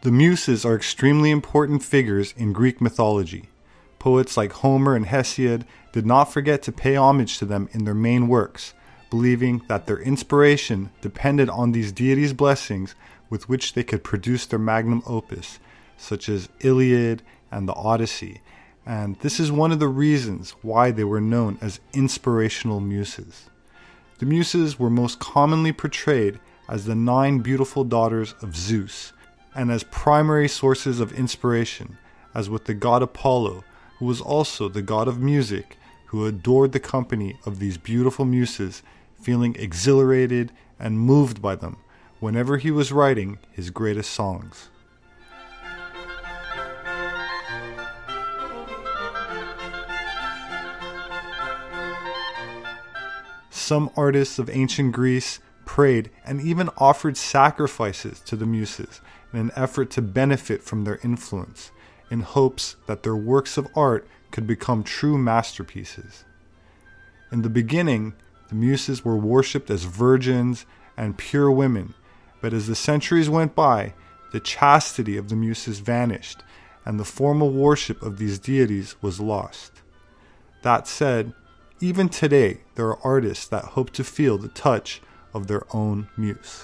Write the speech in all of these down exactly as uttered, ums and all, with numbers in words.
The Muses are extremely important figures in Greek mythology. Poets like Homer and Hesiod did not forget to pay homage to them in their main works, believing that their inspiration depended on these deities' blessings with which they could produce their magnum opus, such as Iliad and the Odyssey, and this is one of the reasons why they were known as inspirational muses. The Muses were most commonly portrayed as the nine beautiful daughters of Zeus, and as primary sources of inspiration, as with the god Apollo, who was also the god of music, who adored the company of these beautiful muses, feeling exhilarated and moved by them whenever he was writing his greatest songs. Some artists of ancient Greece prayed and even offered sacrifices to the Muses in an effort to benefit from their influence, in hopes that their works of art could become true masterpieces. In the beginning, the Muses were worshipped as virgins and pure women, but as the centuries went by, the chastity of the Muses vanished, and the formal worship of these deities was lost. That said, even today, there are artists that hope to feel the touch of their own muse.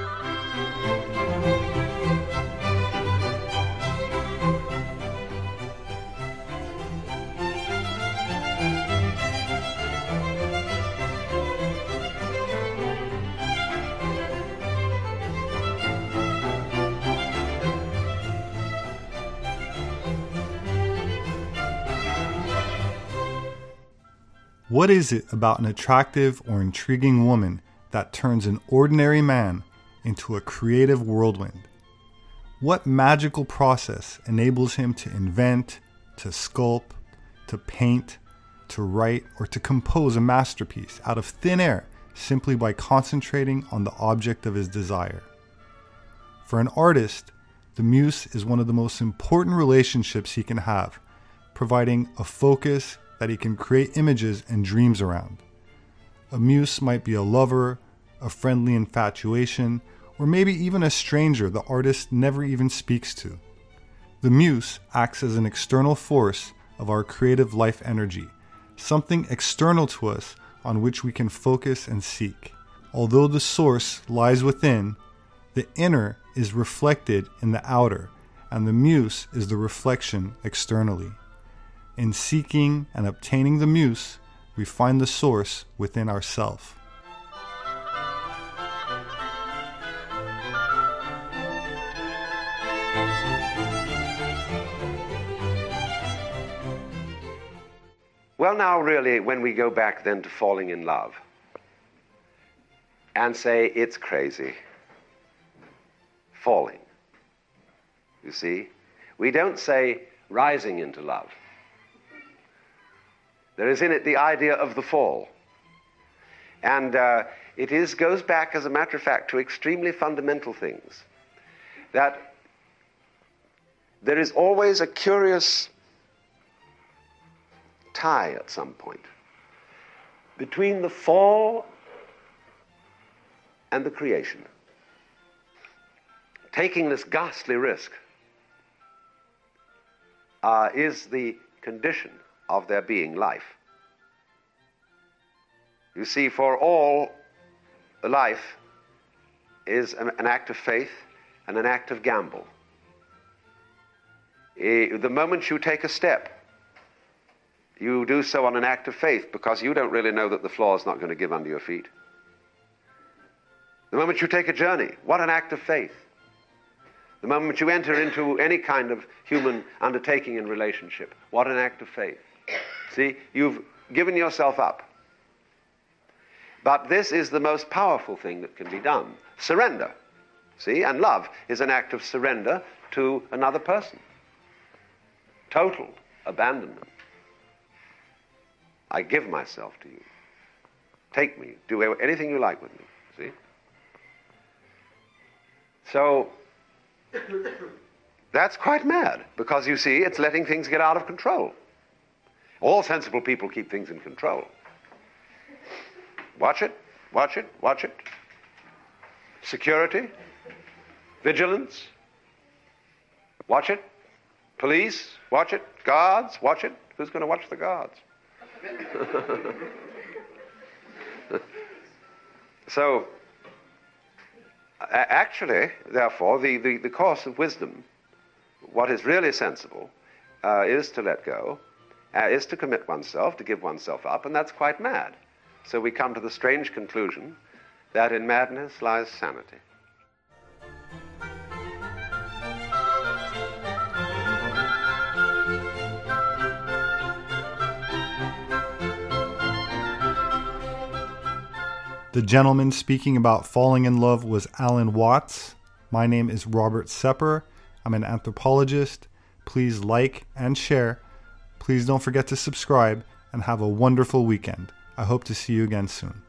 What is it about an attractive or intriguing woman that turns an ordinary man into a creative whirlwind? What magical process enables him to invent, to sculpt, to paint, to write, or to compose a masterpiece out of thin air simply by concentrating on the object of his desire? For an artist, the muse is one of the most important relationships he can have, providing a focus that he can create images and dreams around. A muse might be a lover, a friendly infatuation, or maybe even a stranger the artist never even speaks to. The muse acts as an external force of our creative life energy, something external to us on which we can focus and seek. Although the source lies within, the inner is reflected in the outer, and the muse is the reflection externally. In seeking and obtaining the muse, we find the source within ourselves. Well, now really, when we go back then to falling in love and say it's crazy, falling, you see, we don't say rising into love. There is in it the idea of the fall. And uh, it is goes back, as a matter of fact, to extremely fundamental things. That there is always a curious tie at some point between the fall and the creation. Taking this ghastly risk uh, is the condition of there being life. You see, for all life is an, an act of faith and an act of gamble. Uh, the moment you take a step, you do so on an act of faith because you don't really know that the floor is not going to give under your feet. The moment you take a journey, what an act of faith. The moment you enter into any kind of human undertaking and relationship, what an act of faith. See, you've given yourself up. But this is the most powerful thing that can be done. Surrender. See, and love is an act of surrender to another person. Total abandonment. I give myself to you. Take me. Do anything you like with me. See? So, that's quite mad, because you see, it's letting things get out of control. All sensible people keep things in control. Watch it, watch it, watch it. Security, vigilance, Watch it. Police, watch it. Guards, watch it. Who's going to watch the guards? So, actually, therefore, the, the, the course of wisdom, what is really sensible, uh, is to let go, uh, is to commit oneself, to give oneself up, and that's quite mad. So we come to the strange conclusion that in madness lies sanity. The gentleman speaking about falling in love was Alan Watts. My name is Robert Sepper. I'm an anthropologist. Please like and share. Please don't forget to subscribe and have a wonderful weekend. I hope to see you again soon.